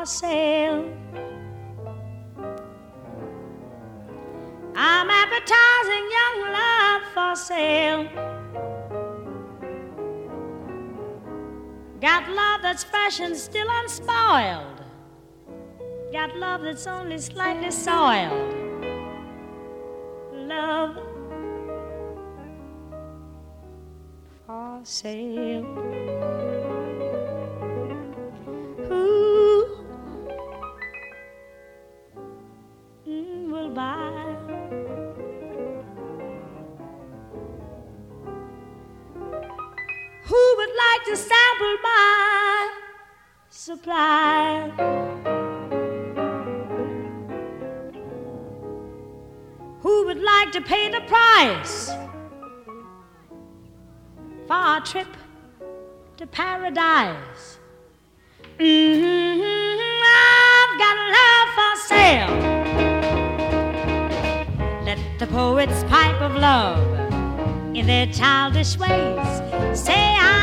sale. I'm advertising young love for sale. Got love that's fresh and still unspoiled. Got love that's only slightly soiled. Love for sale. Who will buy? Who would like to sample my supply? Who would like to pay the price for our trip to paradise? I've got love for sale. Let the poets pipe of love in their childish ways say